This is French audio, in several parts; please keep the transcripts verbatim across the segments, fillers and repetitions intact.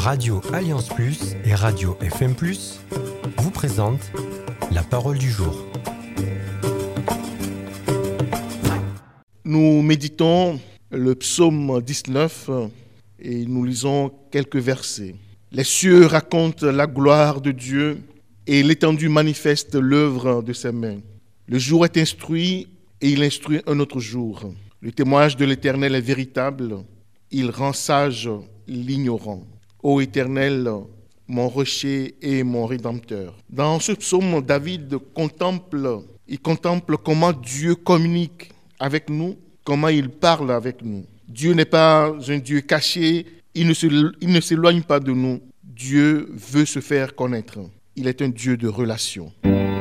Radio Alliance Plus et Radio F M Plus vous présentent la parole du jour. Nous méditons le psaume dix-neuf et nous lisons quelques versets. Les cieux racontent la gloire de Dieu et l'étendue manifeste l'œuvre de ses mains. Le jour est instruit et il instruit un autre jour. Le témoignage de l'Éternel est véritable, il rend sage l'ignorant. Ô Éternel, mon rocher et mon rédempteur. Dans ce psaume, David contemple, il contemple comment Dieu communique avec nous, comment il parle avec nous. Dieu n'est pas un Dieu caché, il ne, se, il ne s'éloigne pas de nous. Dieu veut se faire connaître. Il est un Dieu de relation.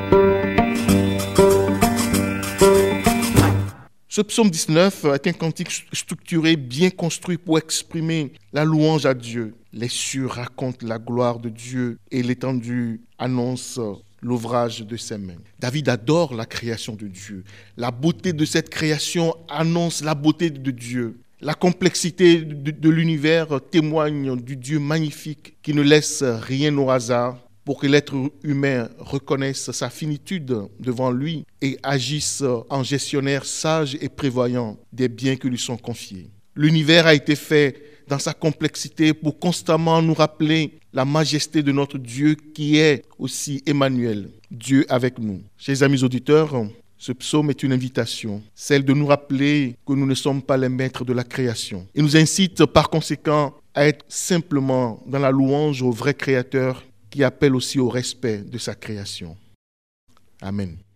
Ce psaume dix-neuf est un cantique structuré, bien construit pour exprimer la louange à Dieu. Les cieux racontent la gloire de Dieu et l'étendue annonce l'ouvrage de ses mains. David adore la création de Dieu. La beauté de cette création annonce la beauté de Dieu. La complexité de, de l'univers témoigne du Dieu magnifique qui ne laisse rien au hasard pour que l'être humain reconnaisse sa finitude devant lui et agisse en gestionnaire sage et prévoyant des biens qui lui sont confiés. L'univers a été fait dans sa complexité pour constamment nous rappeler la majesté de notre Dieu qui est aussi Emmanuel, Dieu avec nous. Chers amis auditeurs, ce psaume est une invitation, celle de nous rappeler que nous ne sommes pas les maîtres de la création. Il nous incite par conséquent à être simplement dans la louange au vrai Créateur qui appelle aussi au respect de sa création. Amen.